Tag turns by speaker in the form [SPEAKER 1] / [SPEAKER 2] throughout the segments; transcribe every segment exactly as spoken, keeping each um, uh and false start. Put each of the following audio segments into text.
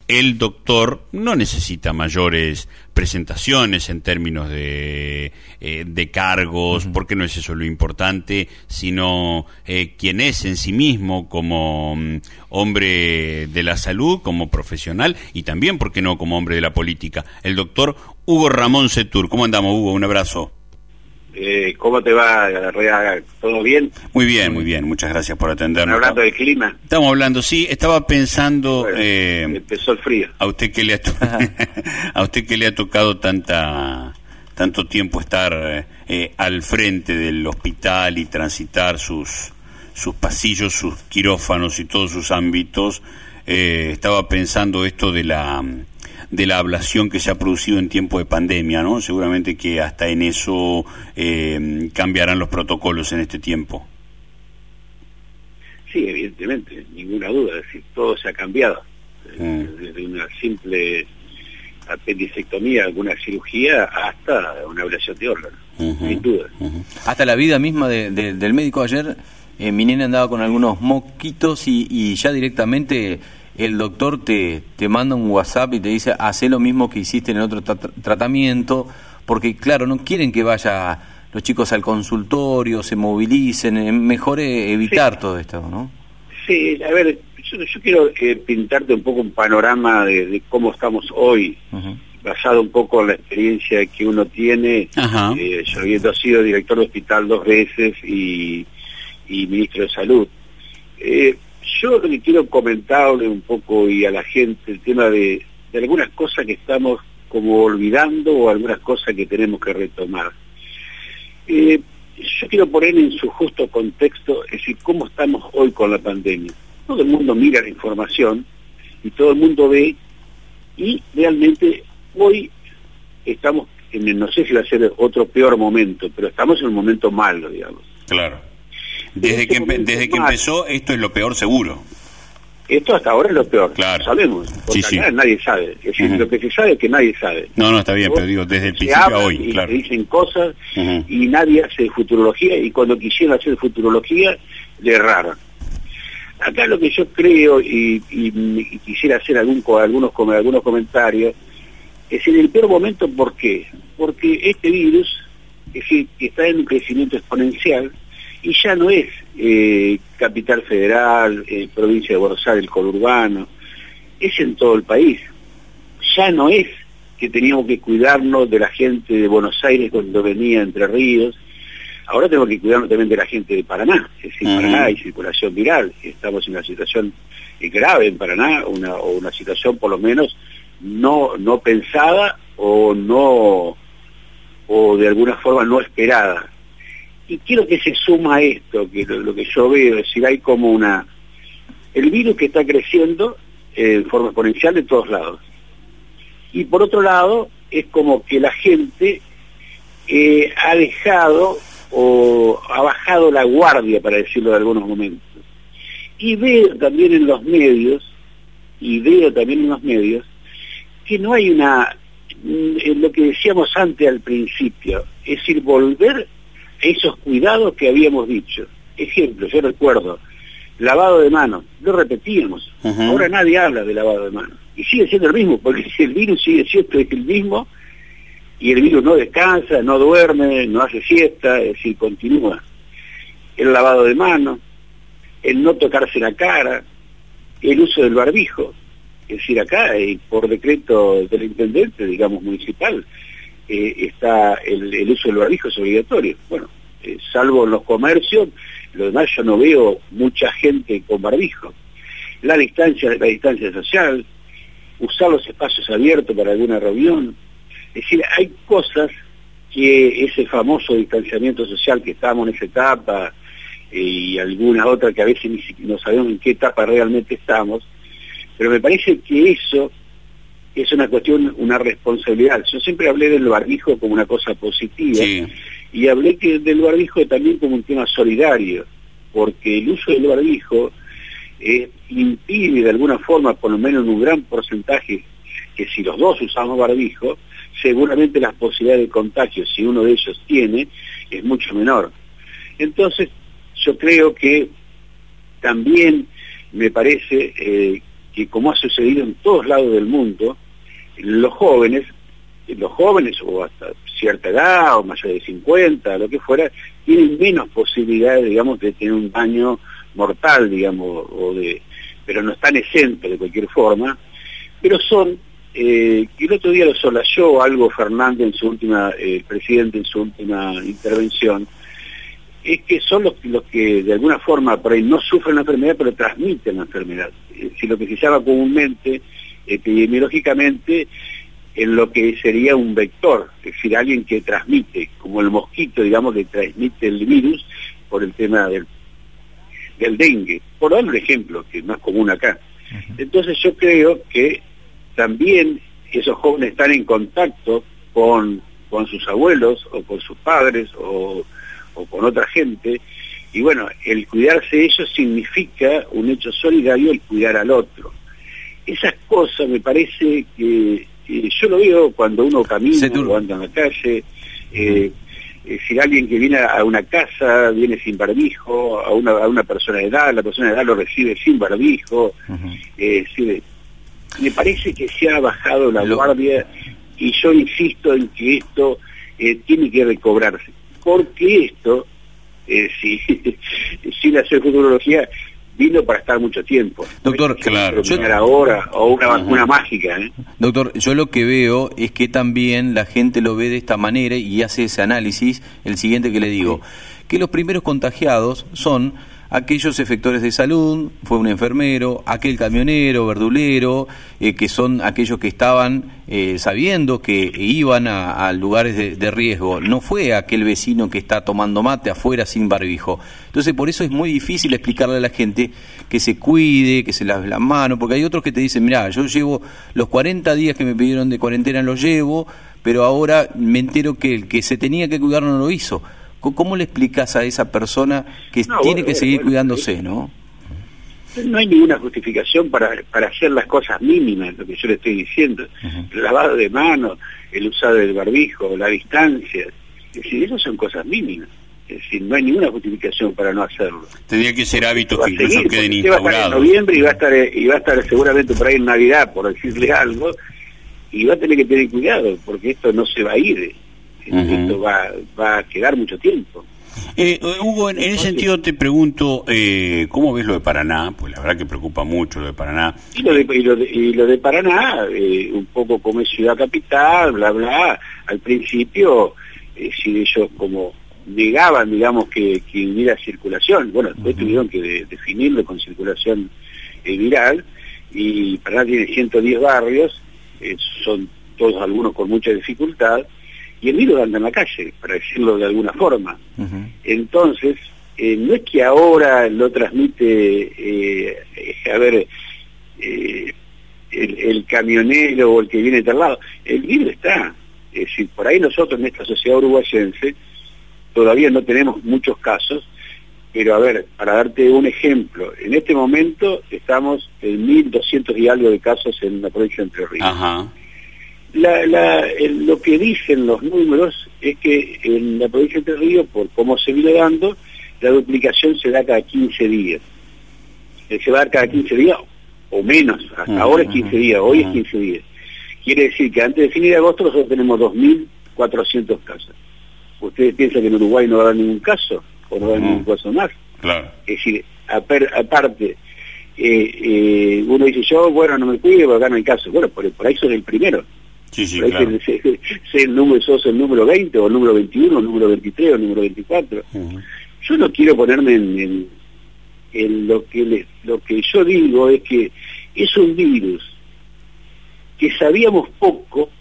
[SPEAKER 1] el doctor no necesita mayores presentaciones en términos de, eh, de cargos, uh-huh. porque no es eso lo importante, sino eh, quién es en sí mismo como um, hombre de la salud, como profesional y también, ¿por qué no?, como hombre de la política. El doctor Hugo Ramón Setur. ¿Cómo andamos, Hugo? Un abrazo.
[SPEAKER 2] Eh, ¿Cómo te va, Reaga? ¿Todo bien?
[SPEAKER 1] Muy bien, muy bien. Muchas gracias por atendernos.
[SPEAKER 2] ¿Están hablando del clima?
[SPEAKER 1] Estamos hablando, sí. Estaba pensando...
[SPEAKER 2] Bueno,
[SPEAKER 1] eh,
[SPEAKER 2] empezó el frío.
[SPEAKER 1] A usted que le ha, to- a usted que le ha tocado tanta tanto tiempo estar eh, al frente del hospital y transitar sus sus pasillos, sus quirófanos y todos sus ámbitos. Eh, estaba pensando esto de la... de la ablación que se ha producido en tiempo de pandemia, ¿no? Seguramente que hasta en eso eh, cambiarán los protocolos en este tiempo.
[SPEAKER 2] Sí, evidentemente, ninguna duda, es decir, todo se ha cambiado. Mm. Desde una simple apendicectomía, alguna cirugía, hasta una ablación de órganos, uh-huh. sin duda.
[SPEAKER 3] Uh-huh. Hasta la vida misma de, de, del médico ayer, eh, mi nena andaba con algunos moquitos y, y ya directamente... el doctor te, te manda un WhatsApp y te dice, hacé lo mismo que hiciste en el otro tra- tratamiento, porque claro, no quieren que vaya los chicos al consultorio, se movilicen, eh, mejor evitar sí. todo esto, ¿no?
[SPEAKER 2] Sí, a ver, yo, yo quiero eh, pintarte un poco un panorama de, de cómo estamos hoy, uh-huh. basado un poco en la experiencia que uno tiene, uh-huh. eh, yo habiendo sido director de hospital dos veces y, y ministro de salud. Eh, Yo lo que quiero comentarle un poco y a la gente el tema de, de algunas cosas que estamos como olvidando o algunas cosas que tenemos que retomar. Eh, yo quiero poner en su justo contexto, es decir, cómo estamos hoy con la pandemia. Todo el mundo mira la información y todo el mundo ve y realmente hoy estamos, en, no sé si va a ser otro peor momento, pero estamos en un momento malo, digamos.
[SPEAKER 1] Claro. Desde que, desde que empezó, esto es lo peor seguro.
[SPEAKER 2] Esto hasta ahora es lo peor,
[SPEAKER 1] claro.
[SPEAKER 2] Sabemos, porque
[SPEAKER 1] sí,
[SPEAKER 2] acá
[SPEAKER 1] sí.
[SPEAKER 2] nadie sabe. Es decir, uh-huh. lo que se sabe es que nadie sabe.
[SPEAKER 1] No, no, está bien, pero digo, desde el principio a hoy,
[SPEAKER 2] y
[SPEAKER 1] claro.
[SPEAKER 2] Se dicen cosas
[SPEAKER 1] uh-huh.
[SPEAKER 2] y nadie hace futurología, y cuando quisieron hacer futurología, le erraron. Acá lo que yo creo, y, y, y quisiera hacer algún, algunos, algunos comentarios, es en el peor momento, ¿por qué? Porque este virus, es decir, está en un crecimiento exponencial, y ya no es eh, Capital Federal, eh, provincia de Buenos Aires, el conurbano, es en todo el país. Ya no es que teníamos que cuidarnos de la gente de Buenos Aires cuando venía Entre Ríos, ahora tenemos que cuidarnos también de la gente de Paraná, es decir, en uh-huh. Paraná hay circulación viral, estamos en una situación grave en Paraná, una, o una situación por lo menos no, no pensada o no, o de alguna forma no esperada. Y quiero que se suma a esto, que lo, lo que yo veo, es decir, hay como una... el virus que está creciendo eh, en forma exponencial de todos lados. Y por otro lado, es como que la gente eh, ha dejado o ha bajado la guardia, para decirlo de algunos momentos. Y veo también en los medios, y veo también en los medios, que no hay una... lo que decíamos antes al principio, es decir, volver esos cuidados que habíamos dicho. Ejemplo, yo recuerdo, lavado de manos, lo repetíamos, uh-huh. ahora nadie habla de lavado de manos, y sigue siendo el mismo, porque si el virus sigue siendo el mismo, y el virus no descansa, no duerme, no hace siesta, es decir, continúa. El lavado de manos, el no tocarse la cara, el uso del barbijo, es decir, acá, eh, por decreto del intendente, digamos, municipal, Eh, está el, el uso del barbijo es obligatorio. Bueno, eh, salvo en los comercios, lo demás yo no veo mucha gente con barbijo. La distancia, la distancia social, usar los espacios abiertos para alguna reunión. Es decir, hay cosas que ese famoso distanciamiento social que estamos en esa etapa eh, y alguna otra que a veces ni siquiera no sabemos en qué etapa realmente estamos, pero me parece que eso es una cuestión, una responsabilidad. Yo siempre hablé del barbijo como una cosa positiva, sí. y hablé que del barbijo también como un tema solidario, porque el uso del barbijo eh, impide de alguna forma, por lo menos en un gran porcentaje, que si los dos usamos barbijo, seguramente las posibilidades de contagio, si uno de ellos tiene, es mucho menor. Entonces, yo creo que también me parece eh, que, como ha sucedido en todos lados del mundo, los jóvenes, los jóvenes o hasta cierta edad, o mayor de cincuenta, lo que fuera, tienen menos posibilidades, digamos, de tener un daño mortal, digamos, o de, pero no están exentos de cualquier forma, pero son, eh, que el otro día lo solayó algo Fernández en su última, eh, el presidente en su última intervención, es que son los, los que de alguna forma por ahí no sufren la enfermedad, pero transmiten la enfermedad. Es decir, lo que se llama comúnmente, epidemiológicamente, en lo que sería un vector, es decir, alguien que transmite, como el mosquito, digamos, que transmite el virus por el tema del, del dengue, por dar un ejemplo, que es más común acá. Entonces yo creo que también esos jóvenes están en contacto con, con sus abuelos, o con sus padres, o, o con otra gente, y bueno, el cuidarse de ellos significa un hecho solidario, el cuidar al otro. Esas cosas me parece que yo lo veo cuando uno camina o anda en la calle, eh, eh, si alguien que viene a una casa viene sin barbijo, a una, a una persona de edad, la persona de edad lo recibe sin barbijo, uh-huh. eh, sí, me parece que se ha bajado la lo... guardia, y yo insisto en que esto eh, tiene que recobrarse, porque esto, eh, si, sin hacer futurología, vino para estar mucho tiempo.
[SPEAKER 3] Doctor, claro.
[SPEAKER 2] Yo... ahora, o una vacuna uh-huh. mágica. ¿eh?
[SPEAKER 3] Doctor, yo lo que veo es que también la gente lo ve de esta manera y hace ese análisis, el siguiente que le digo, sí. que los primeros contagiados son aquellos efectores de salud, fue un enfermero, aquel camionero, verdulero, eh, que son aquellos que estaban eh, sabiendo que iban a, a lugares de, de riesgo, no fue aquel vecino que está tomando mate afuera sin barbijo. Entonces por eso es muy difícil explicarle a la gente que se cuide, que se lave las manos, porque hay otros que te dicen, mirá, yo llevo los cuarenta días que me pidieron de cuarentena, los llevo, pero ahora me entero que el que se tenía que cuidar no lo hizo. ¿Cómo le explicas a esa persona que no, tiene bueno, que seguir bueno, cuidándose, no?
[SPEAKER 2] No hay ninguna justificación para, para hacer las cosas mínimas, lo que yo le estoy diciendo. Uh-huh. El lavado de manos, el usado del barbijo, la distancia. Es decir, esas son cosas mínimas. Es decir, no hay ninguna justificación para no hacerlo.
[SPEAKER 1] Tendría que ser hábitos que incluso seguir, queden instaurados.
[SPEAKER 2] Va a estar en noviembre y va a estar, y va a estar seguramente por ahí en Navidad, por decirle algo, y va a tener que tener cuidado, porque esto no se va a ir. Uh-huh. Esto va, va a quedar mucho tiempo.
[SPEAKER 1] Eh, Hugo, en, en ese sentido te pregunto, eh, ¿cómo ves lo de Paraná? Pues la verdad que preocupa mucho lo de Paraná.
[SPEAKER 2] Y lo de, y lo de, y lo de Paraná, eh, un poco como es ciudad capital, bla, bla, al principio, eh, si ellos como negaban, digamos, que, que hubiera circulación, bueno, después uh-huh. tuvieron que de, definirlo con circulación eh, viral, y Paraná tiene ciento diez barrios, eh, son todos algunos con mucha dificultad, y el virus anda en la calle, para decirlo de alguna forma. Uh-huh. Entonces, eh, no es que ahora lo transmite, eh, a ver, eh, el, el camionero o el que viene de al lado, el virus está. Es decir, por ahí nosotros en esta sociedad uruguayense todavía no tenemos muchos casos, pero a ver, para darte un ejemplo, en este momento estamos en mil doscientos y algo de casos en la provincia de Entre Ríos.
[SPEAKER 1] Ajá.
[SPEAKER 2] La, la, el, lo que dicen los números es que en la provincia de Entre Ríos, por cómo se viene dando, la duplicación se da cada quince días. Se va a dar cada quince días o menos, hasta uh-huh. ahora es quince días, hoy uh-huh. es quince días. Quiere decir que antes de fin de agosto nosotros tenemos dos mil cuatrocientos casos. ¿Ustedes piensan que en Uruguay no va a haber ningún caso? ¿O no va a haber uh-huh. ningún caso más?
[SPEAKER 1] Claro.
[SPEAKER 2] Es decir, aparte, eh, eh, uno dice, yo, bueno, no me cuido porque acá no hay caso. Bueno, por, por ahí soy el primero.
[SPEAKER 1] Sí, sí, claro.
[SPEAKER 2] Sé, sé, sé el número, sos el número veinte, o el número veintiuno, o el número veintitrés, o el número veinticuatro. Uh-huh. Yo no quiero ponerme en, en, en lo que le, lo que yo digo es que es un virus que sabíamos poco,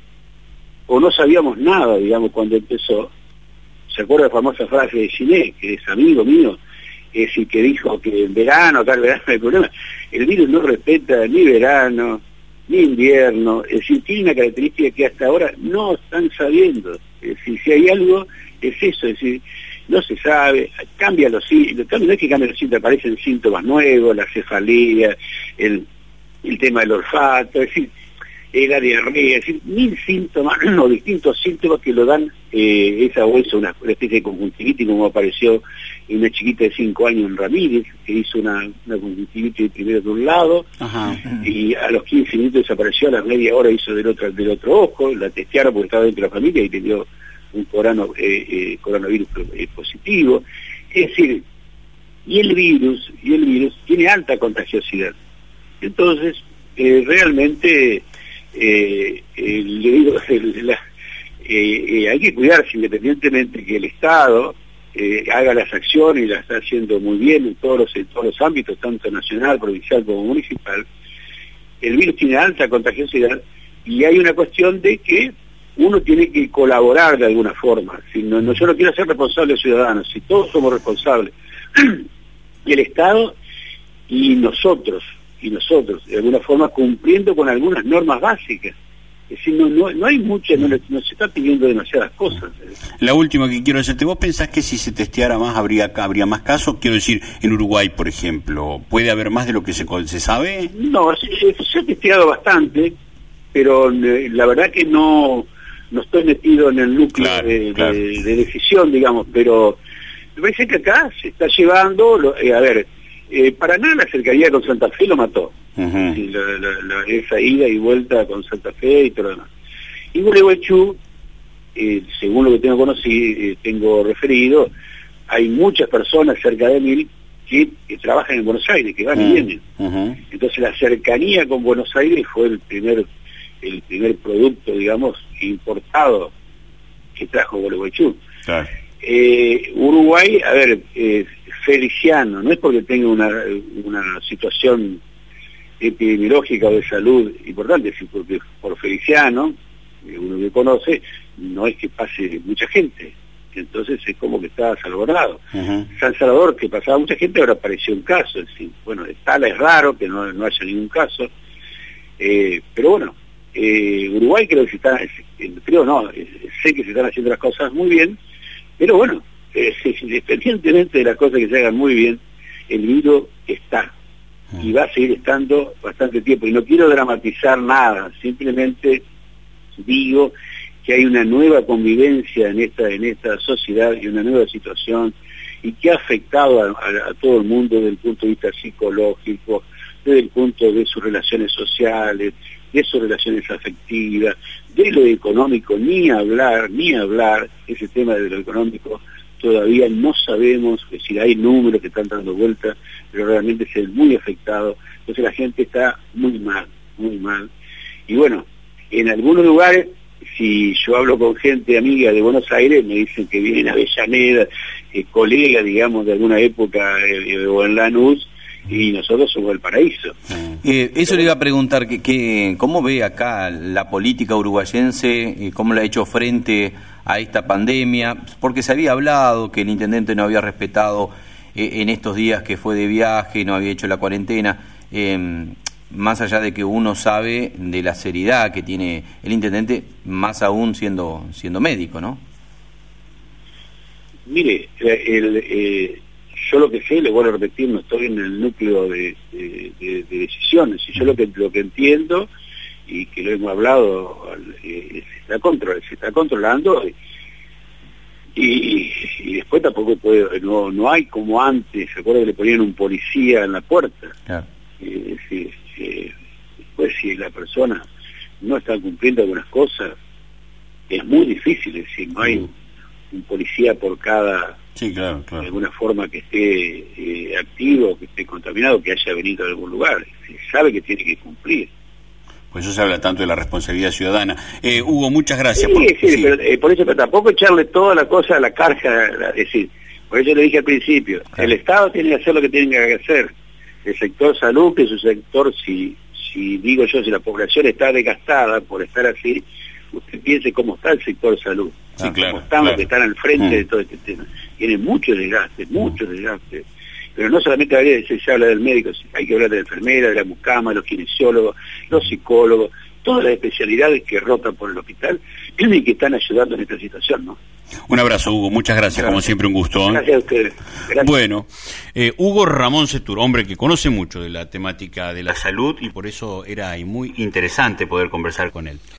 [SPEAKER 2] o no sabíamos nada, digamos, cuando empezó. ¿Se acuerda la famosa frase de Giné, que es amigo mío? Es decir, que dijo que en verano, acá en verano no hay problema. El virus no respeta ni verano, ni invierno, es decir, tiene una característica que hasta ahora no están sabiendo. Es decir, si hay algo, es eso, es decir, no se sabe, cambia los síntomas, no es que cambia los síntomas, aparecen síntomas nuevos, la cefalea, el, el tema del olfato, es decir, eh, la diarrea, es decir, mil síntomas, o distintos síntomas que lo dan eh, esa bolsa, una, una especie de conjuntivitis como apareció en una chiquita de cinco años en Ramírez, que hizo una, una conjuntivitis primero de un lado,
[SPEAKER 1] Ajá.
[SPEAKER 2] y a los quince minutos desapareció, a las media hora hizo del otro, del otro ojo, la testearon porque estaba dentro de la familia y tenía un corano, eh, eh, coronavirus eh, positivo. Es decir, y el virus, y el virus tiene alta contagiosidad. Entonces, eh, realmente, eh, eh, le digo, la, eh, eh, hay que cuidarse independientemente que el Estado eh, haga las acciones y las está haciendo muy bien en todos los, en todos los ámbitos, tanto nacional, provincial como municipal. El virus tiene alta contagiosidad y hay una cuestión de que uno tiene que colaborar de alguna forma. Si no, no, yo no quiero ser responsable de ciudadanos, si todos somos responsables, y el Estado y nosotros, y nosotros, de alguna forma cumpliendo con algunas normas básicas. Es decir, no, no, no hay muchas, no, no se está pidiendo demasiadas cosas.
[SPEAKER 1] La última que quiero hacerte, ¿vos pensás que si se testeara más habría habría más casos? Quiero decir, en Uruguay, por ejemplo, ¿puede haber más de lo que se, se sabe?
[SPEAKER 2] No, se, se ha testeado bastante, pero eh, la verdad que no, no estoy metido en el núcleo claro, de, claro. De, de decisión, digamos, pero me parece que acá se está llevando, lo, eh, a ver, eh, Paraná la cercanía con Santa Fe lo mató. Uh-huh. Sí, la, la, la, esa ida y vuelta con Santa Fe y todo lo demás. Y Gualeguaychú, eh, según lo que tengo conocido, eh, tengo referido, hay muchas personas, cerca de mil, que, que trabajan en Buenos Aires, que van uh-huh. y vienen. Uh-huh. Entonces la cercanía con Buenos Aires fue el primer, el primer producto, digamos, importado que trajo Gualeguaychú. Claro. Eh, Uruguay, a ver, eh, Feliciano, no es porque tenga una, una situación epidemiológica o de salud importante, sino porque por Feliciano, uno que conoce, no es que pase mucha gente, entonces es como que está salvaguardado. Uh-huh. San Salvador, que pasaba mucha gente, ahora apareció un caso, es decir, bueno, Tala es raro que no, no haya ningún caso, eh, pero bueno, eh, Uruguay creo que se está, creo no, sé que se están haciendo las cosas muy bien, pero bueno, eh, independientemente de las cosas que se hagan muy bien, el virus está y va a seguir estando bastante tiempo, y no quiero dramatizar nada, simplemente digo que hay una nueva convivencia en esta en esta sociedad y una nueva situación, y que ha afectado a, a, a todo el mundo desde el punto de vista psicológico, desde el punto de sus relaciones sociales, de sus relaciones afectivas, de lo económico, ni hablar, ni hablar, ese tema de lo económico todavía no sabemos, es decir, hay números que están dando vueltas, pero realmente se es muy afectado, entonces la gente está muy mal, muy mal. Y bueno, en algunos lugares, si yo hablo con gente amiga de Buenos Aires, me dicen que vienen a Avellaneda, eh, colegas, digamos, de alguna época, eh, o en Lanús, y nosotros somos el paraíso.
[SPEAKER 3] Eh, eso le iba a preguntar, que, que ¿cómo ve acá la política uruguayense, eh, cómo le ha hecho frente a esta pandemia? Porque se había hablado que el intendente no había respetado eh, en estos días que fue de viaje, no había hecho la cuarentena, eh, más allá de que uno sabe de la seriedad que tiene el intendente, más aún siendo siendo médico, ¿no?
[SPEAKER 2] Mire, el... Eh, yo lo que sé, le vuelvo a repetir, no estoy en el núcleo de, de, de, de decisiones, y yo lo que lo que entiendo, y que lo hemos hablado, eh, se, está control, se está controlando, y, y después tampoco puede, no, no hay como antes, se acuerda que le ponían un policía en la puerta. Claro. Eh, si, si, después si la persona no está cumpliendo algunas cosas, es muy difícil, es decir, no hay un, un policía por cada...
[SPEAKER 1] Sí, claro, claro.
[SPEAKER 2] De alguna forma que esté eh, activo, que esté contaminado, que haya venido de algún lugar. Se sabe que tiene que cumplir.
[SPEAKER 1] Pues eso se habla tanto de la responsabilidad ciudadana. Eh, Hugo, muchas gracias.
[SPEAKER 2] Sí, por, sí, sí. Pero, eh, por eso, pero tampoco echarle toda la cosa a la carga, es decir, por eso le dije al principio, claro. El Estado tiene que hacer lo que tiene que hacer. El sector salud, que es un sector, si, si digo yo, si la población está desgastada por estar así, usted piense cómo está el sector salud.
[SPEAKER 1] Sí, claro,
[SPEAKER 2] como están
[SPEAKER 1] claro.
[SPEAKER 2] los que están al frente mm. de todo este tema. Tiene mucho desgaste, mucho mm. desgaste. Pero no solamente se, se habla del médico, hay que hablar de la enfermera, de la mucama, de los kinesiólogos, los psicólogos, todas las especialidades que rotan por el hospital y que están ayudando en esta situación, ¿no?
[SPEAKER 1] Un abrazo, Hugo, muchas gracias, gracias. Como siempre un gusto. ¿eh?
[SPEAKER 2] Gracias a ustedes. Gracias.
[SPEAKER 1] Bueno, eh, Hugo Ramón Setur, hombre que conoce mucho de la temática de la salud y por eso era muy interesante poder conversar con él.